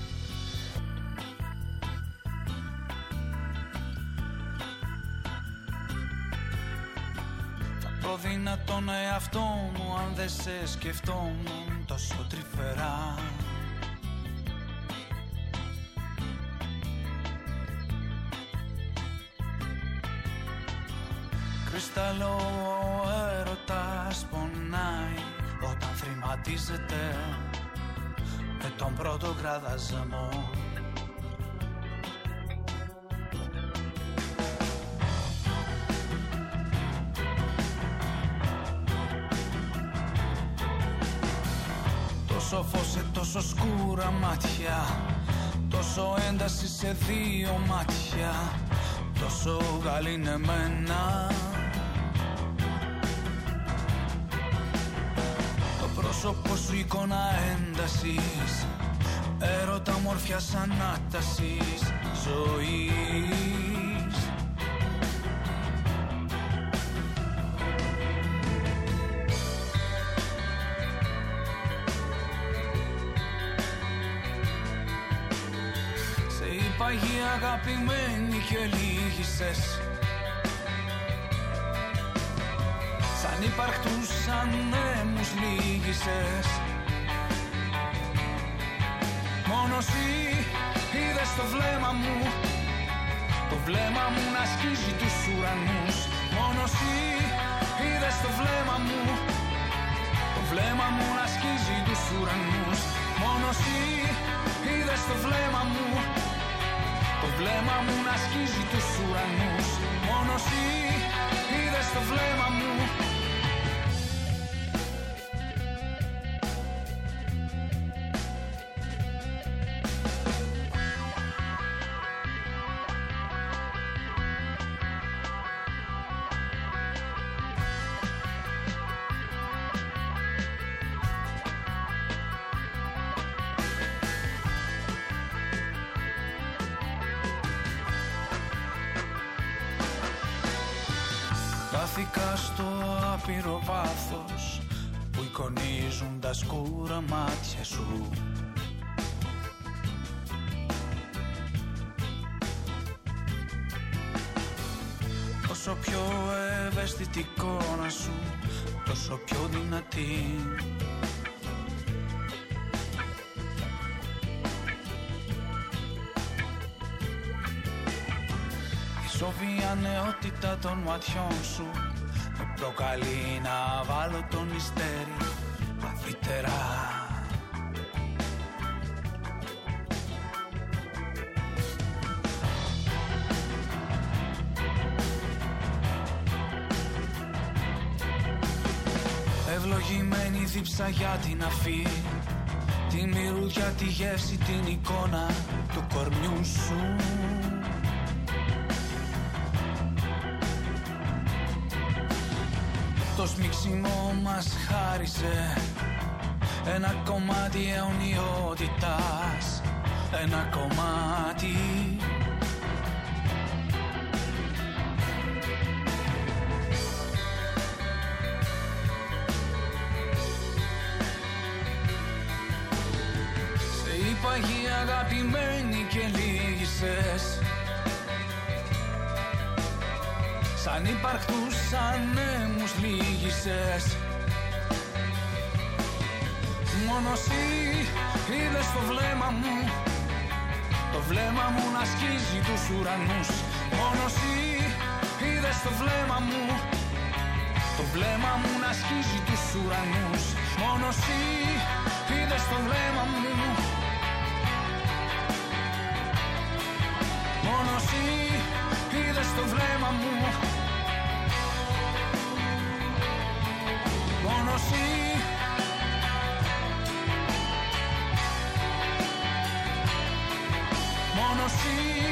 Θα προδίνα τον εαυτό μου αν δεν σε σκεφτόμουν τόσο τρυφερά. Κρυσταλλό έρωτας πονάει όταν θρηματίζεται με τον πρώτο κραδασμό. Τόσο φως σε τόσο σκούρα μάτια, τόσο ένταση σε δύο μάτια, τόσο γαληνεμένα. Το πρόσωπο σου εικόνα έντασης, έρωτα ομορφιάς ανάτασης ζωής. Σε είπα γη αγαπημένη και λύγησες. ανύπαρκτους ανέμους λύγησες. Μόνο εσύ είδες το βλέμμα μου, το βλέμμα μου να σκίζει τους ουρανούς. Μόνο εσύ είδες το βλέμμα μου, το βλέμμα μου να σκίζει τους ουρανούς. Μόνο εσύ είδες το βλέμμα μου, το βλέμμα μου να σκίζει τους ουρανούς. Μόνο εσύ είδες το βλέμμα μου. Στάθηκα στο άπειρο βάθος που εικονίζουν τα σκούρα μάτια σου. Όσο πιο ευαίσθητη εικόνα σου, τόσο πιο δυνατή. Η σοβία νεότητα των ματιών σου με προκαλεί να βάλω τον υστέρι βαθύτερα. Ευλογημένη δίψα για την αφή, τη μυρούδια, τη γεύση, την εικόνα του κορμιού σου. Το σμίξιμο μας χάρισε ένα κομμάτι αιωνιότητας, ένα κομμάτι. Σε είπα γη αγαπημένη και λύγησες, σαν υπαρκτούς ανέμους λύγησες. Μόνο εσύ είδες το βλέμμα μου, το βλέμμα μου να σκίζει τους ουρανούς. Μόνο εσύ είδες το βλέμμα μου, το βλέμμα μου να σκίζει τους ουρανούς. Μόνο εσύ είδες το βλέμμα μου, μόνο εσύ είδες το βλέμμα μου. Μόνο εσύ. Μόνο εσύ.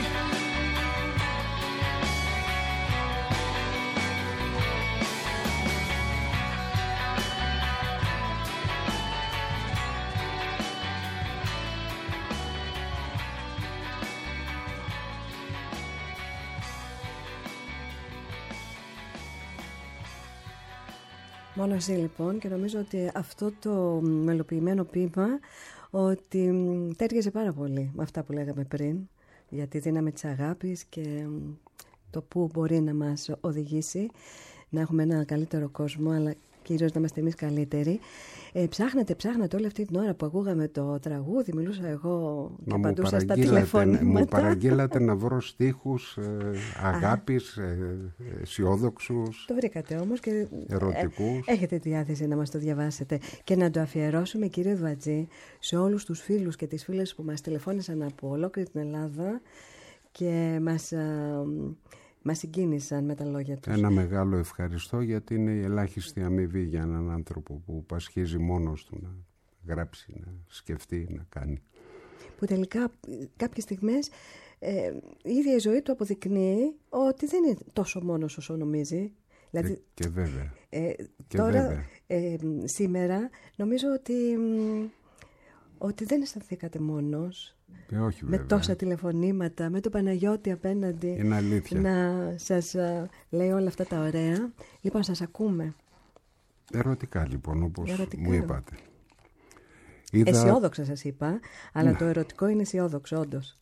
Μόνο εσύ λοιπόν, και νομίζω ότι αυτό το μελοποιημένο ποίημα ότι τέριαζε πάρα πολύ με αυτά που λέγαμε πριν για τη δύναμη της αγάπης και το που μπορεί να μας οδηγήσει να έχουμε ένα καλύτερο κόσμο, αλλά κυρίως να είμαστε εμείς καλύτεροι. Ε, ψάχνετε, ψάχνετε όλη αυτή την ώρα που ακούγαμε το τραγούδι, μιλούσα εγώ και απαντούσα στα τηλεφωνήματα. Μου παραγγείλατε να βρω στίχους ε, αγάπης, ε, αισιόδοξους. Το βρήκατε όμως και ερωτικούς. Ε, έχετε τη διάθεση να μας το διαβάσετε και να το αφιερώσουμε, κύριε Δουατζή, σε όλους τους φίλους και τις φίλες που μας τηλεφώνησαν από ολόκληρη την Ελλάδα και μας... Α, Μας συγκίνησαν με τα λόγια τους. Ένα μεγάλο ευχαριστώ, γιατί είναι η ελάχιστη αμοιβή για έναν άνθρωπο που πασχίζει μόνος του να γράψει, να σκεφτεί, να κάνει. Που τελικά κάποιες στιγμές ε, η ίδια η ζωή του αποδεικνύει ότι δεν είναι τόσο μόνος όσο νομίζει. Δηλαδή, και, και βέβαια. Ε, και τώρα, βέβαια. Ε, σήμερα, νομίζω ότι, ότι δεν αισθανθήκατε μόνος. Ε, όχι, με τόσα τηλεφωνήματα, με το Παναγιώτη απέναντι. Είναι αλήθεια. Να σας α, λέει όλα αυτά τα ωραία. Λοιπόν, σας ακούμε. Ερωτικά λοιπόν, όπως Ερωτικά. μου είπατε. Είδα... Αισιόδοξα σας είπα, αλλά ναι, το ερωτικό είναι αισιόδοξο, όντως.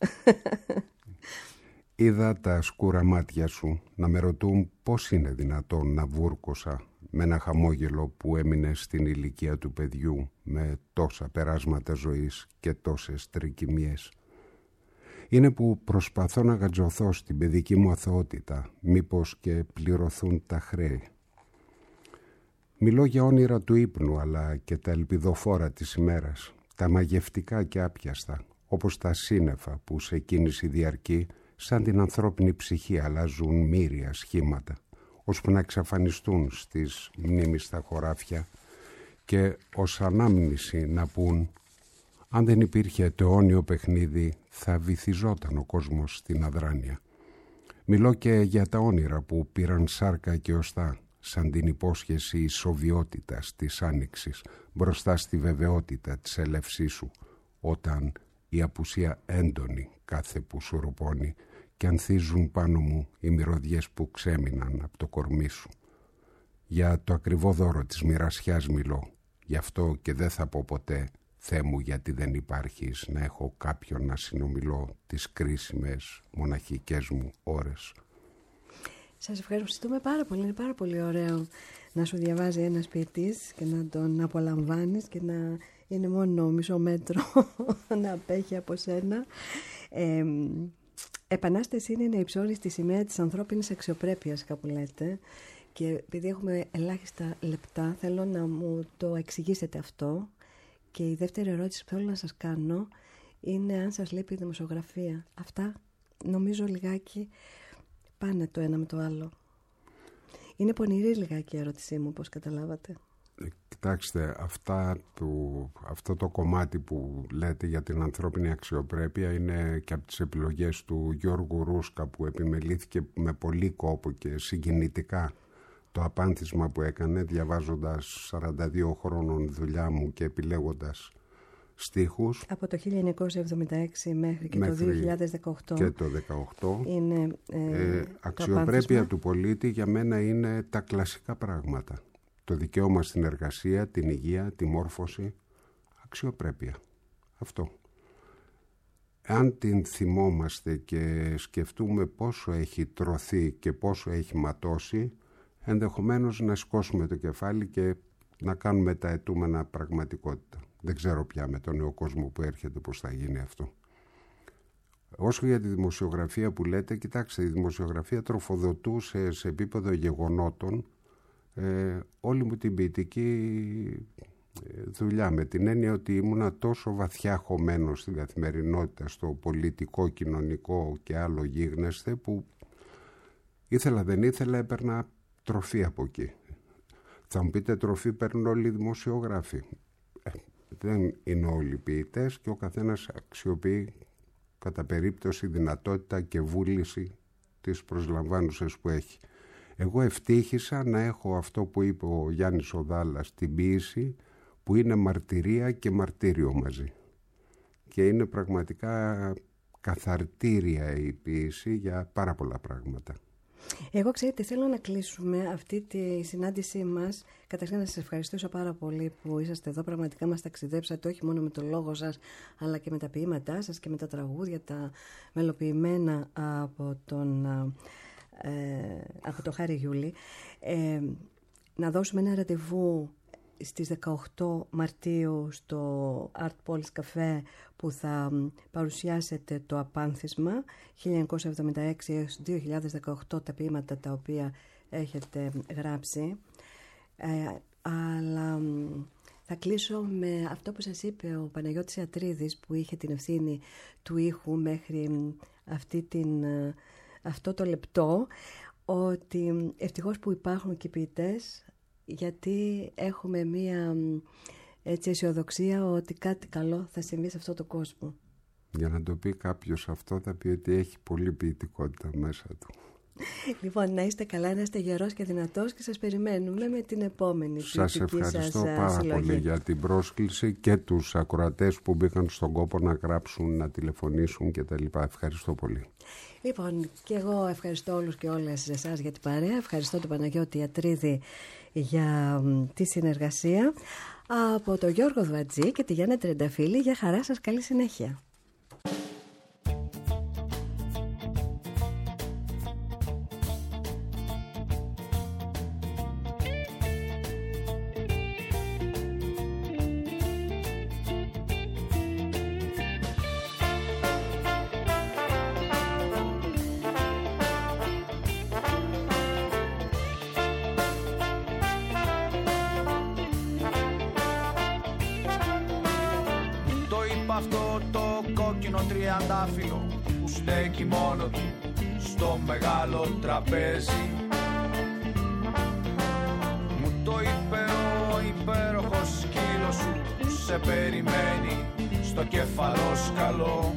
Είδα τα σκούρα μάτια σου να με ρωτούν πώς είναι δυνατόν να βούρκωσα με ένα χαμόγελο που έμεινε στην ηλικία του παιδιού με τόσα περάσματα ζωής και τόσες τρικυμιές. Είναι που προσπαθώ να γατζωθώ στην παιδική μου αθωότητα, μήπως και πληρωθούν τα χρέη. Μιλώ για όνειρα του ύπνου, αλλά και τα ελπιδοφόρα της ημέρας, τα μαγευτικά και άπιαστα, όπως τα σύννεφα που σε κίνηση διαρκή, σαν την ανθρώπινη ψυχή αλλάζουν μύρια σχήματα, ώσπου να εξαφανιστούν στις μνήμεις τα χωράφια και ως ανάμνηση να πούν, αν δεν υπήρχε το αιώνιο παιχνίδι, θα βυθιζόταν ο κόσμος στην αδράνεια. Μιλώ και για τα όνειρα που πήραν σάρκα και οστά, σαν την υπόσχεση ισοβιότητας της άνοιξης, μπροστά στη βεβαιότητα της έλευσής σου, όταν η απουσία έντονη κάθε που σου ροπώνει και ανθίζουν πάνω μου οι μυρωδιές που ξέμειναν από το κορμί σου. Για το ακριβό δώρο της μοιρασιάς μιλώ, γι' αυτό και δεν θα πω ποτέ «Θεέ μου, γιατί δεν υπάρχεις, να έχω κάποιον να συνομιλώ τις κρίσιμες μοναχικές μου ώρες». Σας ευχαριστούμε πάρα πολύ. Είναι πάρα πολύ ωραίο να σου διαβάζει ένας ποιητής και να τον απολαμβάνεις και να είναι μόνο μισό μέτρο να απέχει από σένα. Ε, επανάσταση είναι η υψώριστη σημαία της ανθρώπινης αξιοπρέπειας, κάπου λέτε. Και επειδή έχουμε ελάχιστα λεπτά, θέλω να μου το εξηγήσετε αυτό. Και η δεύτερη ερώτηση που θέλω να σας κάνω είναι αν σας λείπει η δημοσιογραφία. Αυτά νομίζω λιγάκι πάνε το ένα με το άλλο. Είναι πονηρή λιγάκι η ερώτησή μου, όπως καταλάβατε. Ε, κοιτάξτε, αυτά του, αυτό το κομμάτι που λέτε για την ανθρώπινη αξιοπρέπεια είναι και από τις επιλογές του Γιώργου Ρούσκα, που επιμελήθηκε με πολύ κόπο και συγκινητικά το απάνθισμα που έκανε διαβάζοντας σαράντα δύο χρόνων δουλειά μου και επιλέγοντας στίχους. Από το χίλια εννιακόσια εβδομήντα έξι μέχρι και μέχρι το δύο χιλιάδες δεκαοκτώ. Και το δεκαοκτώ. Είναι, ε, ε, αξιοπρέπεια του πολίτη για μένα είναι τα κλασικά πράγματα. Το δικαίωμα στην εργασία, την υγεία, τη μόρφωση. Αξιοπρέπεια. Αυτό. Αν την θυμόμαστε και σκεφτούμε πόσο έχει τρωθεί και πόσο έχει ματώσει, ενδεχομένως να σηκώσουμε το κεφάλι και να κάνουμε τα αιτούμενα πραγματικότητα. Δεν ξέρω πια με τον νέο κόσμο που έρχεται πώς θα γίνει αυτό. Όσο για τη δημοσιογραφία που λέτε, κοιτάξτε, η δημοσιογραφία τροφοδοτούσε σε επίπεδο γεγονότων ε, όλη μου την ποιητική δουλειά, με την έννοια ότι ήμουνα τόσο βαθιά χωμένος στην καθημερινότητα, στο πολιτικό, κοινωνικό και άλλο γίγνεσθε, που ήθελα δεν ήθελα έπαιρνα τροφή από εκεί. Θα μου πείτε, τροφή παίρνουν όλοι οι δημοσιογράφοι. Ε, δεν είναι όλοι ποιητές και ο καθένας αξιοποιεί κατά περίπτωση δυνατότητα και βούληση της προσλαμβάνουσας που έχει. Εγώ ευτύχησα να έχω αυτό που είπε ο Γιάννης Οδάλας, την ποίηση, που είναι μαρτυρία και μαρτύριο μαζί. Και είναι πραγματικά καθαρτήρια η ποίηση για πάρα πολλά πράγματα. Εγώ, ξέρετε, θέλω να κλείσουμε αυτή τη συνάντησή μας. Καταρχήν να σας ευχαριστήσω πάρα πολύ που είσαστε εδώ. Πραγματικά μας ταξιδέψατε όχι μόνο με το λόγο σας, αλλά και με τα ποίηματά σας και με τα τραγούδια, τα μελοποιημένα από τον, ε, από το Χάρη Γιούλη. Ε, να δώσουμε ένα ραντεβού στις δεκαοκτώ Μαρτίου στο Art Polis Café, που θα παρουσιάσετε το απάνθισμα χίλια εννιακόσια εβδομήντα έξι έως δύο χιλιάδες δεκαοκτώ, τα ποίηματα τα οποία έχετε γράψει. Ε, αλλά θα κλείσω με αυτό που σας είπε ο Παναγιώτης Ατρίδης, που είχε την ευθύνη του ήχου μέχρι αυτή την, αυτό το λεπτό, ότι ευτυχώς που υπάρχουν και ποιητές, γιατί έχουμε μία έτσι αισιοδοξία ότι κάτι καλό θα συμβεί σε αυτό το κόσμο. Για να το πει κάποιος αυτό, θα πει ότι έχει πολύ ποιητικότητα μέσα του. Λοιπόν, να είστε καλά, να είστε γερός και δυνατός και σας περιμένουμε με την επόμενη σας ευχαριστώ σας πάρα συλλογή. πολύ για την πρόσκληση και τους ακροατές που μπήκαν στον κόπο να γράψουν, να τηλεφωνήσουν κτλ. Ευχαριστώ πολύ. Λοιπόν, και εγώ ευχαριστώ όλους και όλες εσάς για την παρέα. Ευχαριστώ τον Παναγιώτη Ατρίδη για τη συνεργασία. Από τον Γιώργο Δουατζή και τη Γιάννα Τρενταφύλλη, για χαρά σας, καλή συνέχεια. αυτό το κόκκινο τριαντάφυλλο που στέκει μόνο του στο μεγάλο τραπέζι. Μου το είπε ο υπέροχος σκύλος σου, σε περιμένει στο κεφαλόσκαλο.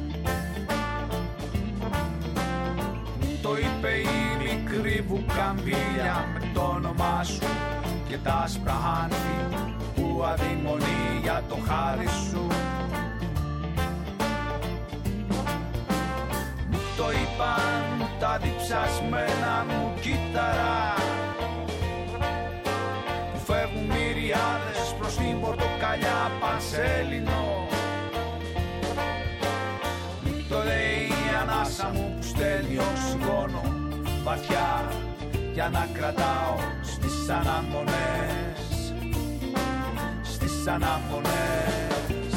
Μου το είπε η μικρή βουκαμπίλια με το όνομά σου και τα άσπρα άνθη που αδειμονεί για το χάρι σου. Μου το είπαν τα διψασμένα μου κύτταρα που φεύγουν μυριάδες προς την πορτοκαλιά πανσέλινο. Μου το λέει η ανάσα μου που στέλνει οξυγόνο βαθιά για να κρατάω στις αναμονές, στις αναμονές.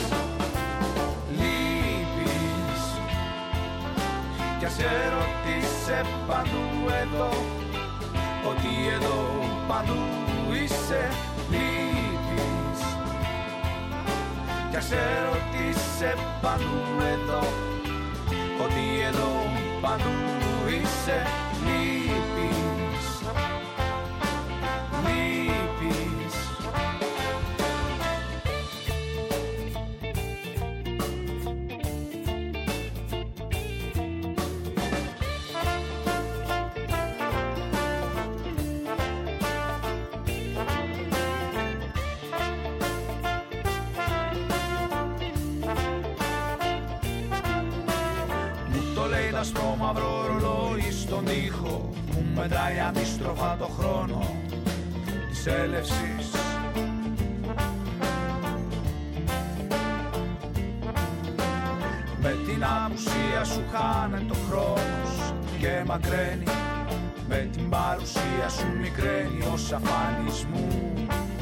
Λείπεις κι ας ερωτήσε παντού εδώ, ότι εδώ παντού είσαι. Λείπεις κι ας ερωτήσε παντού εδώ, ότι εδώ παντού είσαι. Λείπεις, λείπεις. Μου το λέει το μαύρο ρολόι στον τοίχο που μετράει αντίστροφα το χρόνο της έλευσης. Με την απουσία σου χάνεται ο χρόνος και μακραίνει, με την παρουσία σου μικραίνει ως αφανισμού.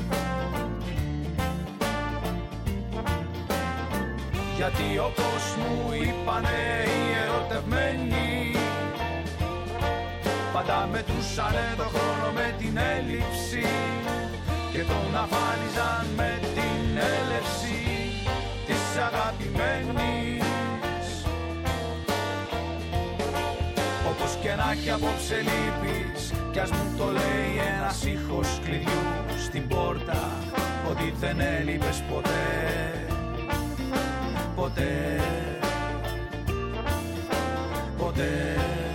Γιατί όπως μου είπανε οι ερωτευμένοι, πάντα μετρούσανε το χρόνο με την έλλειψη και τον αφάνιζαν με την έλευση της αγαπημένης. Όπως και να έχει απόψε λείπεις, κι ας μου το λέει ένας ήχος κλειδιού στην πόρτα, ότι δεν έλειπες ποτέ, ποτέ, ποτέ.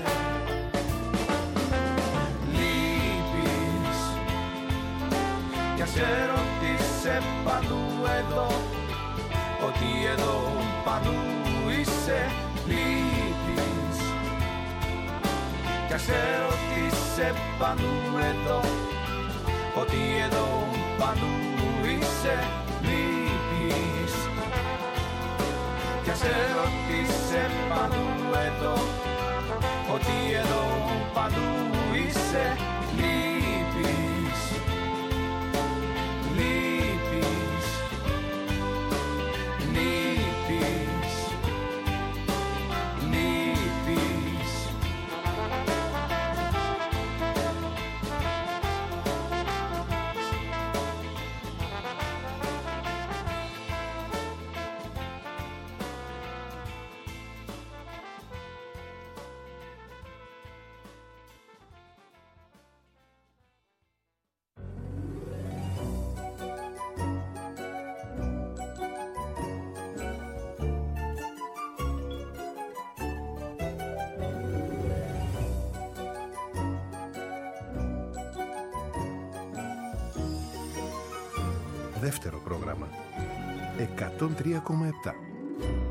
Λείπεις κι ας ερωτήσε παντού εδώ, ότι εδώ παντού είσαι. Λείπεις κι ας ερωτήσε παντού εδώ, ότι εδώ παντού είσαι. Λείπεις κι ας ερωτήσε παντού εδώ, ότι εδώ παντού είσαι. Λείπεις, λείπεις, λείπεις, λείπεις. Δεύτερο πρόγραμμα εκατόν τρία κόμμα επτά.